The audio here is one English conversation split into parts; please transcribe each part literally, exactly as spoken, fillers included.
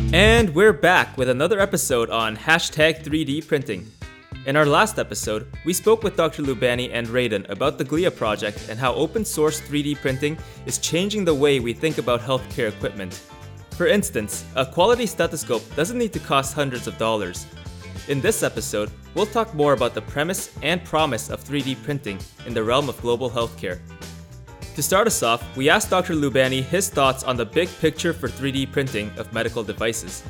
And we're back with another episode on hashtag three D printing. In our last episode, we spoke with Doctor Lubani and Raiden about the GLIA project and how open source three D printing is changing the way we think about healthcare equipment. For instance, a quality stethoscope doesn't need to cost hundreds of dollars. In this episode, we'll talk more about the premise and promise of three D printing in the realm of global healthcare. To start us off, we asked Doctor Lubani his thoughts on the big picture for three D printing of medical devices.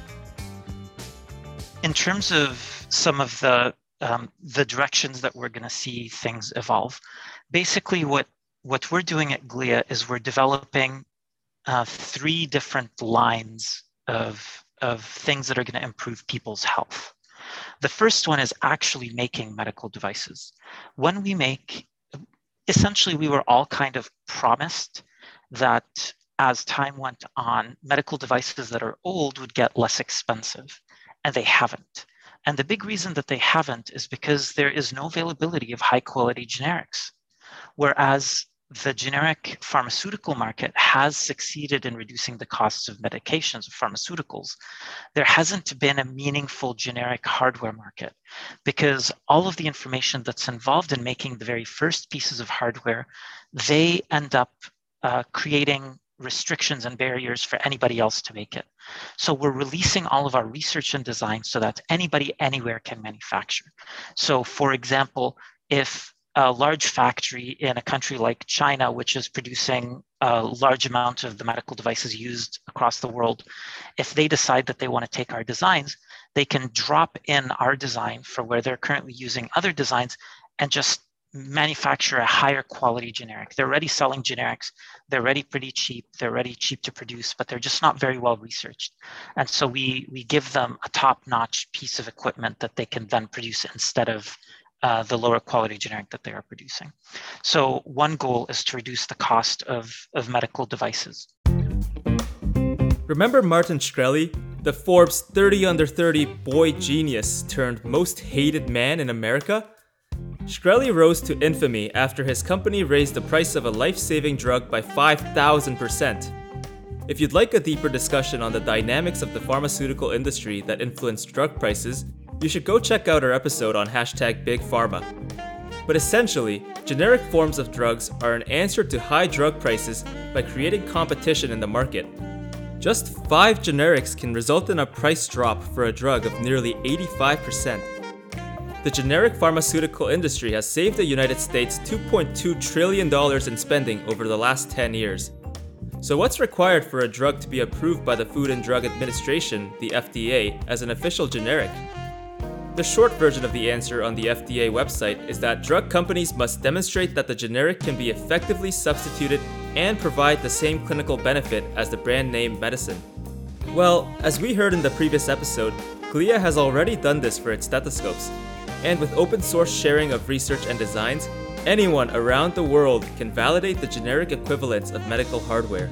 In terms of some of the um, the directions that we're going to see things evolve, basically what what we're doing at GLIA is we're developing uh, three different lines of of things that are going to improve people's health. The first one is actually making medical devices. When we make Essentially, we were all kind of promised that as time went on, medical devices that are old would get less expensive, and they haven't. And the big reason that they haven't is because there is no availability of high quality generics. Whereas the generic pharmaceutical market has succeeded in reducing the costs of medications, of pharmaceuticals, there hasn't been a meaningful generic hardware market because all of the information that's involved in making the very first pieces of hardware, they end up uh, creating restrictions and barriers for anybody else to make it. So we're releasing all of our research and design so that anybody anywhere can manufacture. So for example, if a large factory in a country like China, which is producing a large amount of the medical devices used across the world, if they decide that they want to take our designs, they can drop in our design for where they're currently using other designs and just manufacture a higher quality generic. They're already selling generics. They're already pretty cheap. They're already cheap to produce, but they're just not very well researched. And so we, we give them a top-notch piece of equipment that they can then produce instead of Uh, the lower quality generic that they are producing. So one goal is to reduce the cost of, of medical devices. Remember Martin Shkreli, the Forbes thirty under thirty boy genius turned most hated man in America? Shkreli rose to infamy after his company raised the price of a life-saving drug by five thousand percent. If you'd like a deeper discussion on the dynamics of the pharmaceutical industry that influenced drug prices, you should go check out our episode on hashtag Big Pharma. But essentially, generic forms of drugs are an answer to high drug prices by creating competition in the market. Just five generics can result in a price drop for a drug of nearly eighty-five percent. The generic pharmaceutical industry has saved the United States two point two trillion dollars in spending over the last ten years. So what's required for a drug to be approved by the Food and Drug Administration, the F D A, as an official generic? The short version of the answer on the F D A website is that drug companies must demonstrate that the generic can be effectively substituted and provide the same clinical benefit as the brand name medicine. Well, as we heard in the previous episode, GLIA has already done this for its stethoscopes. And with open source sharing of research and designs, anyone around the world can validate the generic equivalents of medical hardware.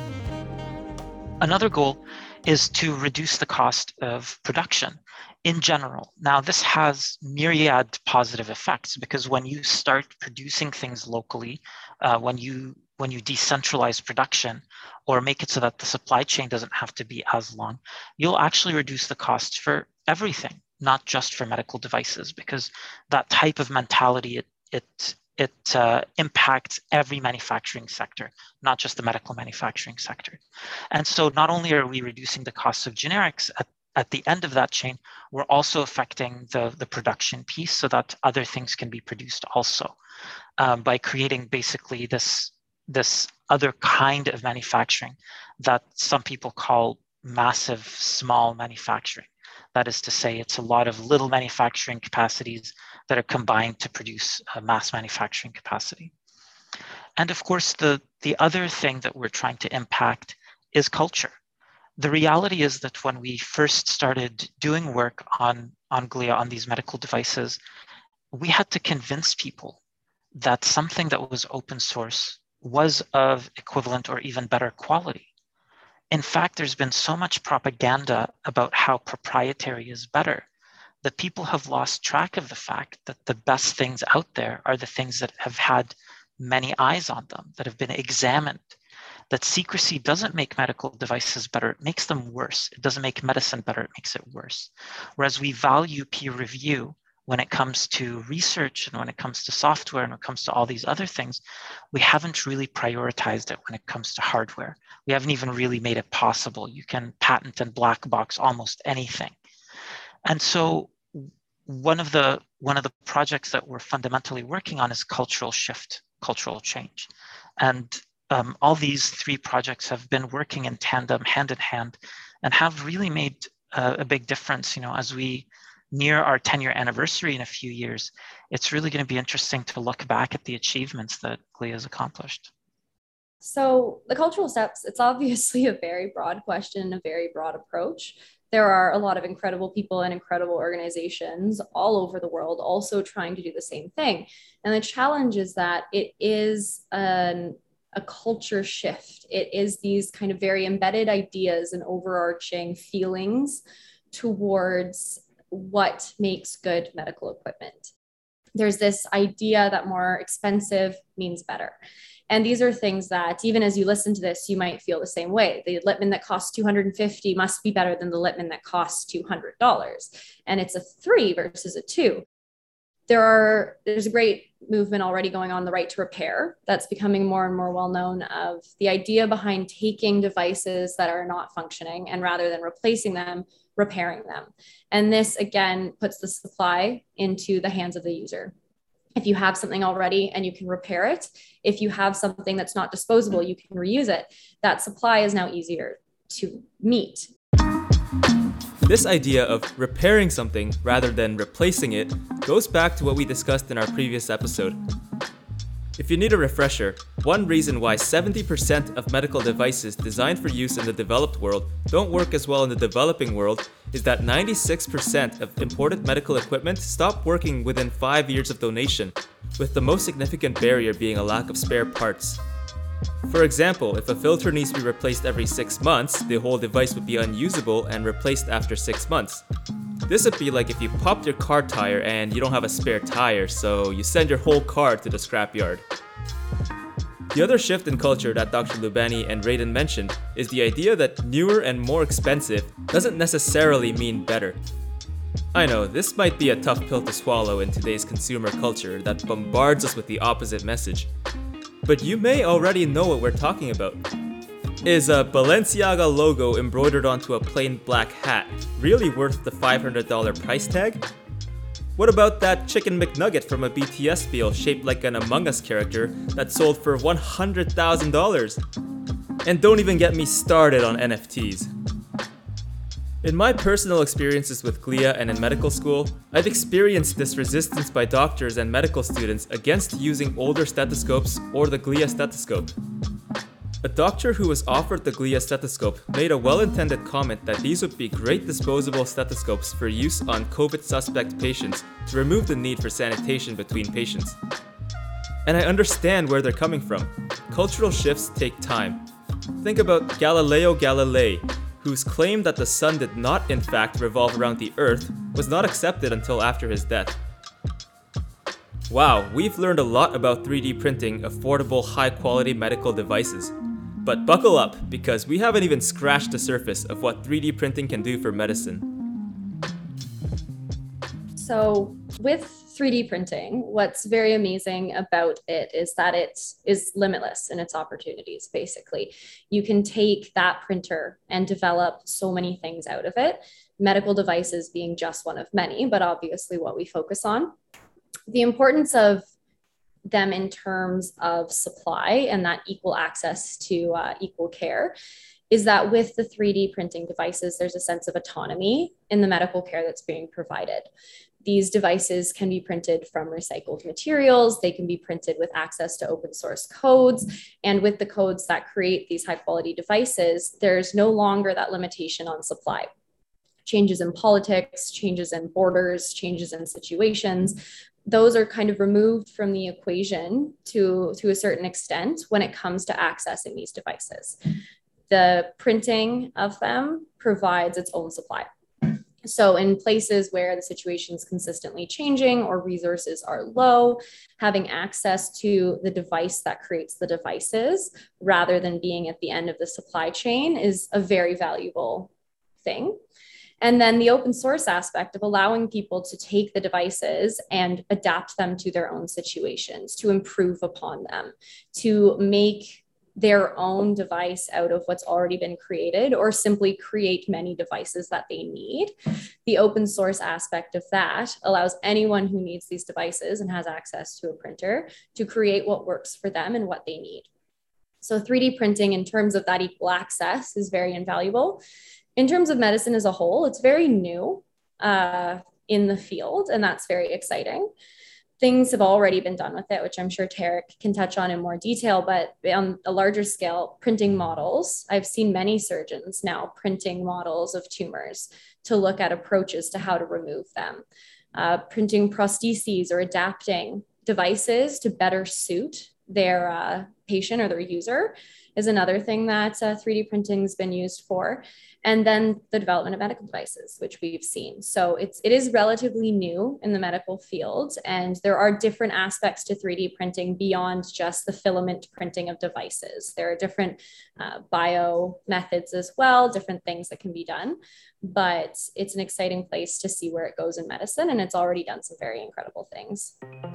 Another goal is to reduce the cost of production in general. Now, this has myriad positive effects because when you start producing things locally, uh, when you when you decentralize production or make it so that the supply chain doesn't have to be as long, you'll actually reduce the cost for everything, not just for medical devices, because that type of mentality, it it it uh, impacts every manufacturing sector, not just the medical manufacturing sector. And so not only are we reducing the costs of generics at At the end of that chain, we're also affecting the, the production piece so that other things can be produced also um, by creating basically this, this other kind of manufacturing that some people call massive small manufacturing. That is to say, it's a lot of little manufacturing capacities that are combined to produce a mass manufacturing capacity. And of course, the, the other thing that we're trying to impact is culture. The reality is that when we first started doing work on, on GLIA, on these medical devices, we had to convince people that something that was open source was of equivalent or even better quality. In fact, there's been so much propaganda about how proprietary is better that people have lost track of the fact that the best things out there are the things that have had many eyes on them, that have been examined, that secrecy doesn't make medical devices better, it makes them worse. It doesn't make medicine better, it makes it worse. Whereas we value peer review when it comes to research and when it comes to software and when it comes to all these other things, we haven't really prioritized it when it comes to hardware. We haven't even really made it possible. You can patent and black box almost anything. And so one of the one of the projects that we're fundamentally working on is cultural shift, cultural change. And um, all these three projects have been working in tandem, hand in hand, and have really made uh, a big difference. You know, as we near our ten year anniversary in a few years, it's really going to be interesting to look back at the achievements that Glia has accomplished. So the cultural steps, it's obviously a very broad question, a very broad approach. There are a lot of incredible people and incredible organizations all over the world also trying to do the same thing. And the challenge is that it is an, a culture shift. It is these kind of very embedded ideas and overarching feelings towards what makes good medical equipment. There's this idea that more expensive means better. And these are things that even as you listen to this, you might feel the same way. The Littmann that costs two hundred fifty dollars must be better than the Littmann that costs two hundred dollars. And it's a three versus a two. There are, there's a great movement already going on, the right to repair, that's becoming more and more well-known, of the idea behind taking devices that are not functioning and rather than replacing them, repairing them. And this, again, puts the supply into the hands of the user. If you have something already and you can repair it, if you have something that's not disposable, you can reuse it. That supply is now easier to meet. This idea of repairing something rather than replacing it goes back to what we discussed in our previous episode. If you need a refresher, one reason why seventy percent of medical devices designed for use in the developed world don't work as well in the developing world is that ninety-six percent of imported medical equipment stop working within five years of donation, with the most significant barrier being a lack of spare parts. For example, if a filter needs to be replaced every six months, the whole device would be unusable and replaced after six months. This would be like if you popped your car tire and you don't have a spare tire, so you send your whole car to the scrapyard. The other shift in culture that Doctor Lubani and Raiden mentioned is the idea that newer and more expensive doesn't necessarily mean better. I know, this might be a tough pill to swallow in today's consumer culture that bombards us with the opposite message. But you may already know what we're talking about. Is a Balenciaga logo embroidered onto a plain black hat really worth the five hundred dollars price tag? What about that chicken McNugget from a B T S meal shaped like an Among Us character that sold for one hundred thousand dollars? And don't even get me started on N F Ts. In my personal experiences with Glia and in medical school, I've experienced this resistance by doctors and medical students against using older stethoscopes or the Glia stethoscope. A doctor who was offered the Glia stethoscope made a well-intended comment that these would be great disposable stethoscopes for use on COVID suspect patients to remove the need for sanitation between patients. And I understand where they're coming from. Cultural shifts take time. Think about Galileo Galilei, whose claim that the sun did not in fact revolve around the Earth was not accepted until after his death. Wow, we've learned a lot about three D printing affordable, high-quality medical devices. But buckle up, because we haven't even scratched the surface of what three D printing can do for medicine. So with three D printing, what's very amazing about it is that it is limitless in its opportunities, basically. You can take that printer and develop so many things out of it, medical devices being just one of many, but obviously what we focus on. The importance of them in terms of supply and that equal access to uh, equal care is that with the three D printing devices, there's a sense of autonomy in the medical care that's being provided. These devices can be printed from recycled materials. They can be printed with access to open source codes. And with the codes that create these high quality devices, there's no longer that limitation on supply. Changes in politics, changes in borders, changes in situations, those are kind of removed from the equation to, to a certain extent when it comes to accessing these devices. The printing of them provides its own supply. So in places where the situation is consistently changing or resources are low, having access to the device that creates the devices rather than being at the end of the supply chain is a very valuable thing. And then the open source aspect of allowing people to take the devices and adapt them to their own situations, to improve upon them, to make their own device out of what's already been created, or simply create many devices that they need. The open source aspect of that allows anyone who needs these devices and has access to a printer to create what works for them and what they need. So three D printing in terms of that equal access is very invaluable. In terms of medicine as a whole, it's very new uh, in the field, and that's very exciting. Things have already been done with it, which I'm sure Tarek can touch on in more detail, but on a larger scale, printing models. I've seen many surgeons now printing models of tumors to look at approaches to how to remove them. Uh, printing prostheses or adapting devices to better suit their uh, patient or their user is another thing that uh, three D printing has been used for. And then the development of medical devices, which we've seen. So it's, it is relatively new in the medical field, and there are different aspects to three D printing beyond just the filament printing of devices. There are different uh, bio methods as well, different things that can be done, but it's an exciting place to see where it goes in medicine, and it's already done some very incredible things.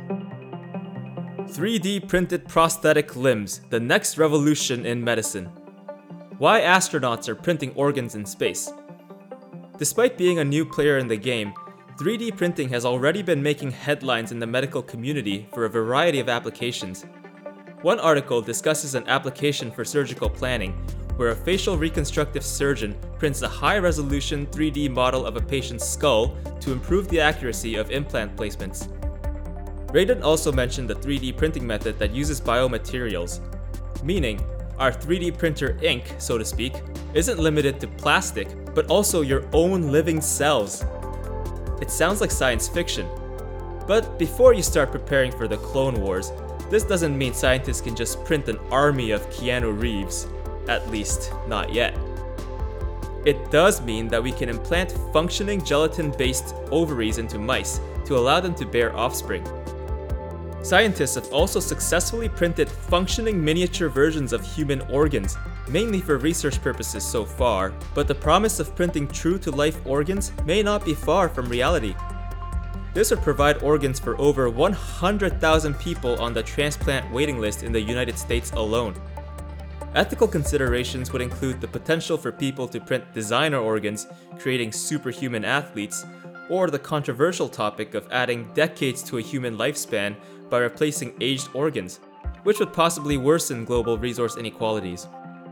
three D printed prosthetic limbs, the next revolution in medicine. Why astronauts are printing organs in space. Despite being a new player in the game, three D printing has already been making headlines in the medical community for a variety of applications. One article discusses an application for surgical planning, where a facial reconstructive surgeon prints a high-resolution three D model of a patient's skull to improve the accuracy of implant placements. Raiden also mentioned the three D printing method that uses biomaterials, meaning our three D printer ink, so to speak, isn't limited to plastic, but also your own living cells. It sounds like science fiction. But before you start preparing for the Clone Wars, this doesn't mean scientists can just print an army of Keanu Reeves. At least, not yet. It does mean that we can implant functioning gelatin-based ovaries into mice to allow them to bear offspring. Scientists have also successfully printed functioning miniature versions of human organs, mainly for research purposes so far, but the promise of printing true-to-life organs may not be far from reality. This would provide organs for over one hundred thousand people on the transplant waiting list in the United States alone. Ethical considerations would include the potential for people to print designer organs, creating superhuman athletes, or the controversial topic of adding decades to a human lifespan by replacing aged organs, which would possibly worsen global resource inequalities.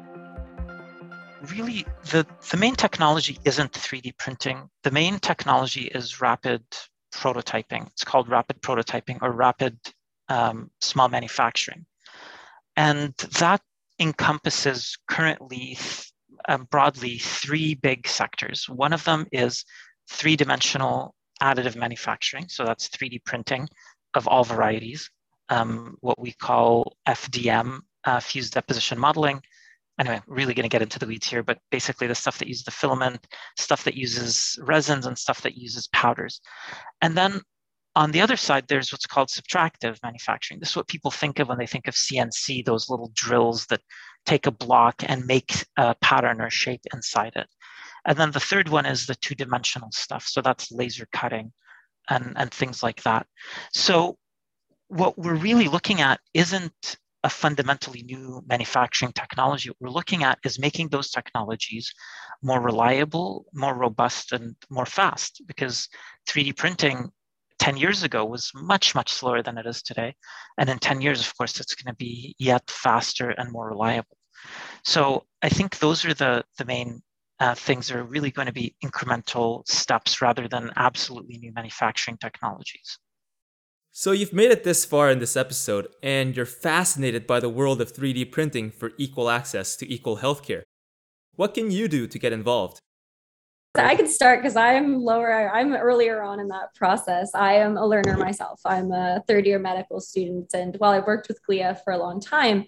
Really, the, the main technology isn't three D printing. The main technology is rapid prototyping. It's called rapid prototyping or rapid um, small manufacturing. And that encompasses currently uh, broadly three big sectors. One of them is three-dimensional additive manufacturing. So that's three D printing of all varieties, um, what we call F D M, uh, fused deposition modeling. Anyway, really going to get into the weeds here, but basically the stuff that uses the filament, stuff that uses resins, and stuff that uses powders. And then on the other side, there's what's called subtractive manufacturing. This is what people think of when they think of C N C, those little drills that take a block and make a pattern or shape inside it. And then the third one is the two-dimensional stuff. So that's laser cutting and, and things like that. So what we're really looking at isn't a fundamentally new manufacturing technology. What we're looking at is making those technologies more reliable, more robust, and more fast, because three D printing ten years ago was much, much slower than it is today. And in ten years, of course, it's going to be yet faster and more reliable. So I think those are the, the main uh, things that are really going to be incremental steps rather than absolutely new manufacturing technologies. So you've made it this far in this episode, and you're fascinated by the world of three D printing for equal access to equal healthcare. What can you do to get involved? I could start because I'm lower, I'm earlier on in that process. I am a learner myself. I'm a third year medical student. And while I worked with G L I A for a long time,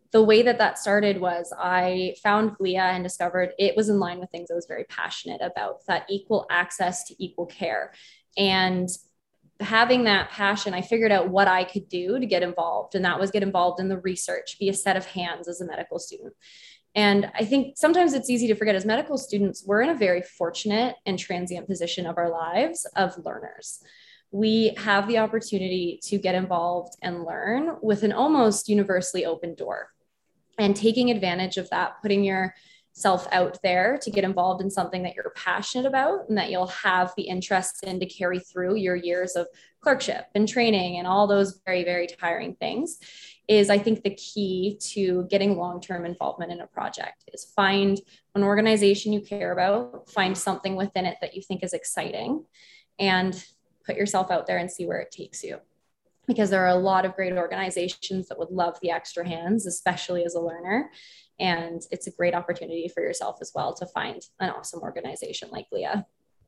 the way that that started was I found Glia and discovered it was in line with things I was very passionate about, that equal access to equal care. And having that passion, I figured out what I could do to get involved. And that was get involved in the research, be a set of hands as a medical student. And I think sometimes it's easy to forget, as medical students, we're in a very fortunate and transient position of our lives of learners. We have the opportunity to get involved and learn with an almost universally open door. And taking advantage of that, putting yourself out there to get involved in something that you're passionate about and that you'll have the interest in to carry through your years of clerkship and training and all those very, very tiring things is, I think, the key to getting long-term involvement in a project. Is find an organization you care about, find something within it that you think is exciting, and put yourself out there and see where it takes you. Because there are a lot of great organizations that would love the extra hands, especially as a learner. And it's a great opportunity for yourself as well to find an awesome organization like Glia.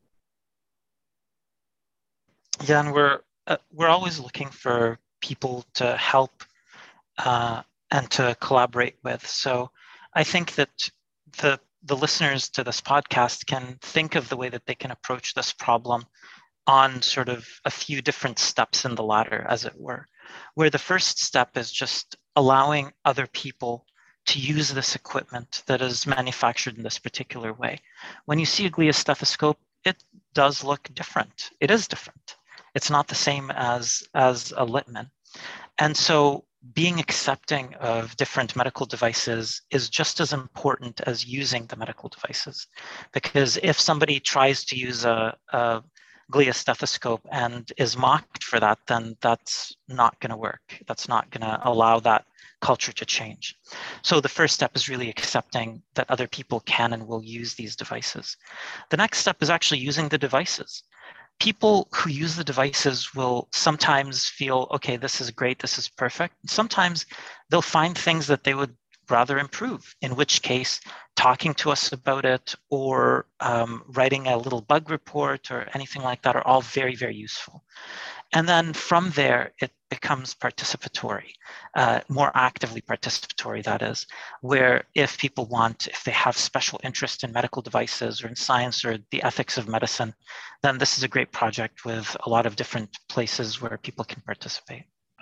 Yeah, and we're uh, we're always looking for people to help uh, and to collaborate with. So I think that the the listeners to this podcast can think of the way that they can approach this problem on sort of a few different steps in the ladder, as it were, where the first step is just allowing other people to use this equipment that is manufactured in this particular way. When you see a Glia stethoscope, it does look different. It is different. It's not the same as, as a Littmann. And so being accepting of different medical devices is just as important as using the medical devices. Because if somebody tries to use a, a Glia stethoscope and is mocked for that, then that's not going to work. That's not going to allow that culture to change. So the first step is really accepting that other people can and will use these devices. The next step is actually using the devices. People who use the devices will sometimes feel, okay, this is great, this is perfect. Sometimes they'll find things that they would rather improve, in which case talking to us about it or um, writing a little bug report or anything like that are all very, very useful. And then from there, it becomes participatory, uh, more actively participatory, that is, where if people want, if they have special interest in medical devices or in science or the ethics of medicine, then this is a great project with a lot of different places where people can participate.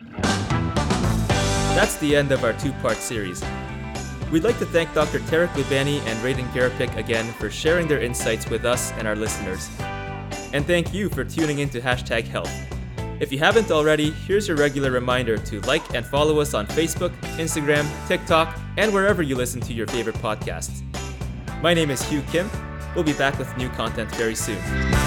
That's the end of our two-part series. We'd like to thank Doctor Tarek Loubani and Radon Garapik again for sharing their insights with us and our listeners. And thank you for tuning in to Hashtag Health. If you haven't already, here's your regular reminder to like and follow us on Facebook, Instagram, TikTok, and wherever you listen to your favorite podcasts. My name is Hugh Kim. We'll be back with new content very soon.